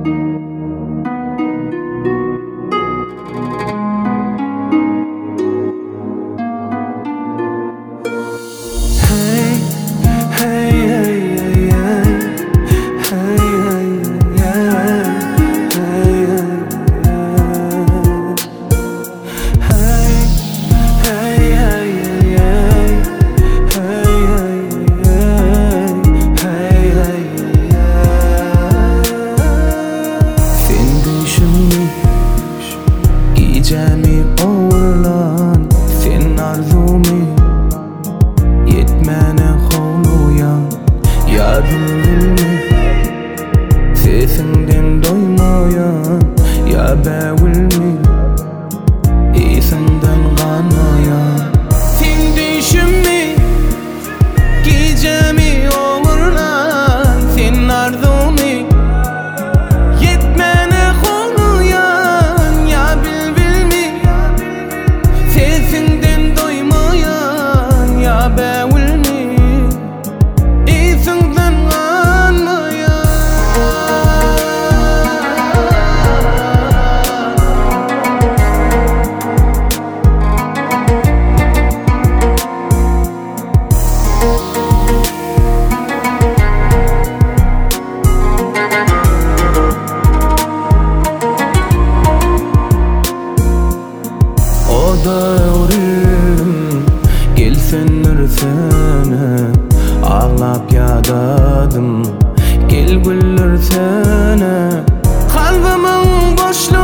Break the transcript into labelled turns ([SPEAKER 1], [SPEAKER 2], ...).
[SPEAKER 1] Gecemi oğurlan sen arzumi yetmene hovluyan ya bilmi sesinden doymayan ya bevilmi isinden kanmayan sen düşünme gecemi oğurlan sen arzumi yetmene hovluyan ya bilmi sesinden doymayan ya bevilmi isinden kanmayan O dövrüm gelsen ürsene ağlap yadadım gel güller sene kalbimin boşluğu